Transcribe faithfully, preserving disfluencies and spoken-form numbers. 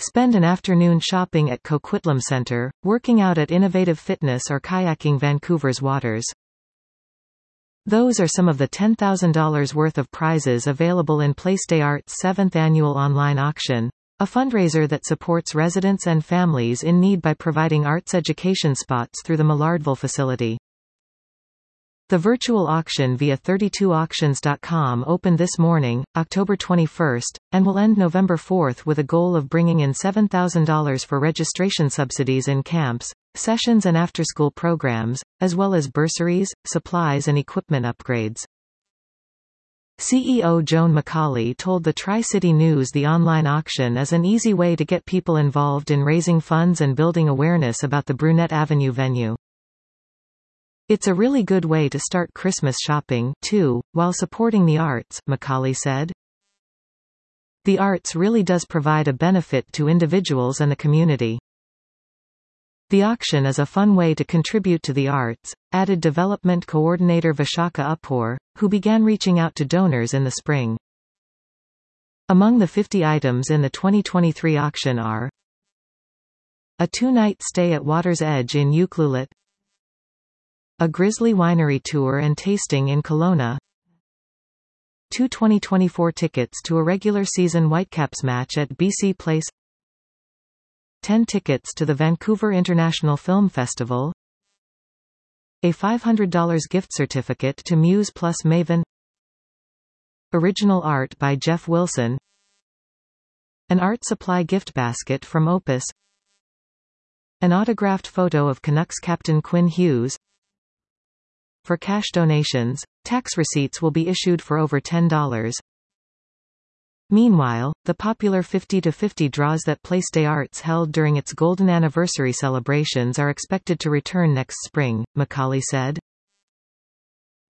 Spend an afternoon shopping at Coquitlam Centre, working out at Innovative Fitness or kayaking Vancouver's waters. Those are some of the ten thousand dollars worth of prizes available in Place des Arts' seventh annual online auction, a fundraiser that supports residents and families in need by providing arts education spots through the Millardville facility. The virtual auction via thirty-two auctions dot com opened this morning, October twenty-first, and will end November fourth with a goal of bringing in seven thousand dollars for registration subsidies in camps, sessions and after-school programs, as well as bursaries, supplies and equipment upgrades. C E O Joan McCauley told the Tri-City News the online auction is an easy way to get people involved in raising funds and building awareness about the Brunette Avenue venue. It's a really good way to start Christmas shopping, too, while supporting the arts, McCauley said. The arts really does provide a benefit to individuals and the community. The auction is a fun way to contribute to the arts, added development coordinator Vishaka Uppoor, who began reaching out to donors in the spring. Among the fifty items in the twenty twenty-three auction are a two-night stay at Water's Edge in Ucluelet, a Grizzly Winery tour and tasting in Kelowna, two twenty twenty-four tickets to a regular season Whitecaps match at B C Place, ten tickets to the Vancouver International Film Festival, a five hundred dollars gift certificate to Muse Plus Maven, original art by Jeff Wilson, an art supply gift basket from Opus, an autographed photo of Canucks captain Quinn Hughes. For cash donations, tax receipts will be issued for over ten dollars. Meanwhile, the popular fifty to fifty draws that Place des Arts held during its golden anniversary celebrations are expected to return next spring, McCauley said.